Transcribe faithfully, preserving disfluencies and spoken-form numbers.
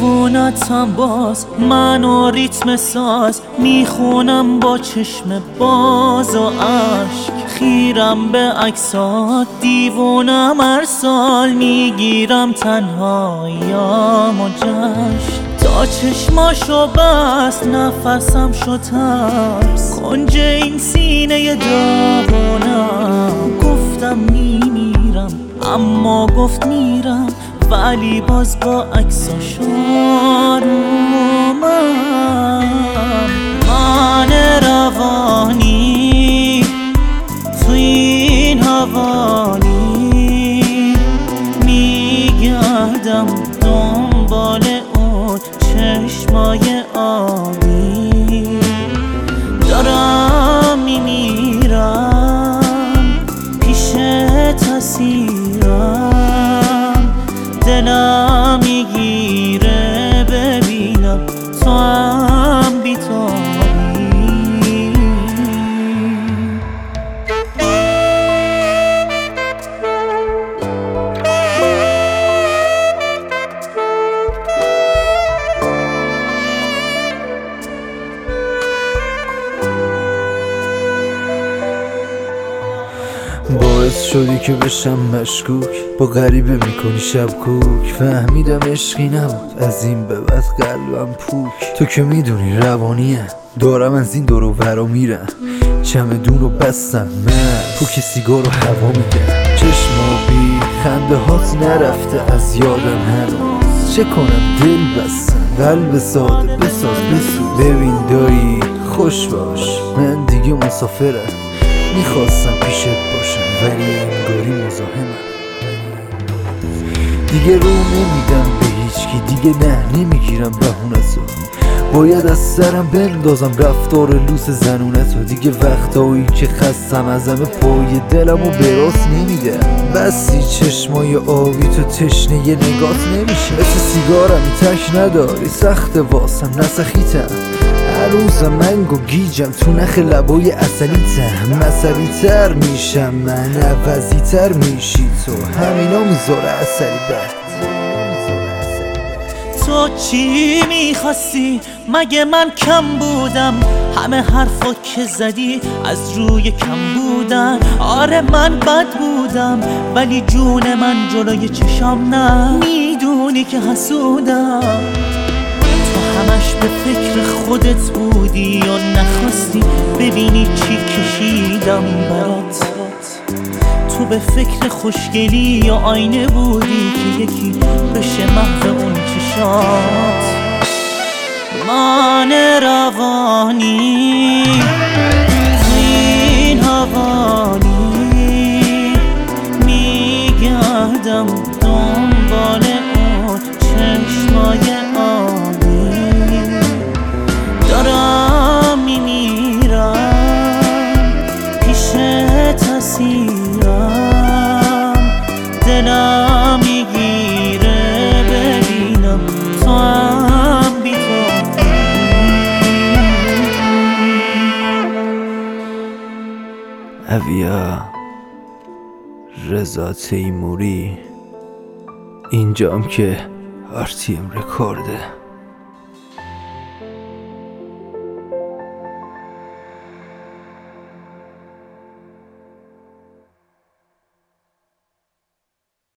دیوونتم باز، من و ریتم ساز میخونم با چشم باز و عشق. خیرم به عکسات، دیوونم هر سال میگیرم تنهاییام و جشن. تا چشماشو بست نفسم شد ترس، کنج این سینه داغونم. گفتم میمیرم اما گفت میرم، ولی باز با عکساش آرومم. من روانی تو این حوالی میگردم دنبال اون چشمای آبی. دارم میمیرم پیش تصیرم، دلم میگیره ببینم تو هم بی‌تابی. باعث شدی که بشم مشکوک، با غریبه میکنی شب کوک. فهمیدم عشقی نبود، از این به بعد قلبم پوک. تو که میدونی روانیه، دارم از این دور و برا میرم. چمدون رو بستم من، پوک سیگار رو هوا میدم. چشمابی خنده هات نرفته از یادم هنوز. چه کنم دل بستم، قلب ساده بساز بسوز. ببین دایی خوش باش، من دیگه مسافرم. میخواستم پیشت باشم ولی انگاری مزاحمم. دیگه رو نمیدم به هیچکی، دیگه نه نمیگیرم بهونتو. باید از سرم بندازم رفتار لوس زنونتو. دیگه وقتایی که خستم از همه پای دلمو براست نمیدم. بسی چشمای آبی تو تشنه یه نگات نمیشه. مثل سیگارمی تک نداری، سخت واسم نسخیتم. هنوزم منگو گیجم تو نخ لبای اصلی تم. مصبی تر میشم من، عوضی تر میشی تو. همینا میذاره اصلی بد. تو چی میخواستی؟ مگه من کم بودم؟ همه حرفا که زدی از روی کم بودن. آره من بد بودم ولی جون من جلوی چشام نه. میدونی که حسودم، همش به فکر خودت بودی و نخواستی ببینی چی کشیدم برات. تو به فکر خوشگلی و آینه بودی که یکی بشه محو اون چشات. من روانی تو این حوالی میگردم دنبال اون چشمای آبی. دارم میمیرم پیش تصیرم، دلم میگیره ببینم تو هم بی‌تابی. اویا رضا تیموری، اینجام که آر تی ام رکورده.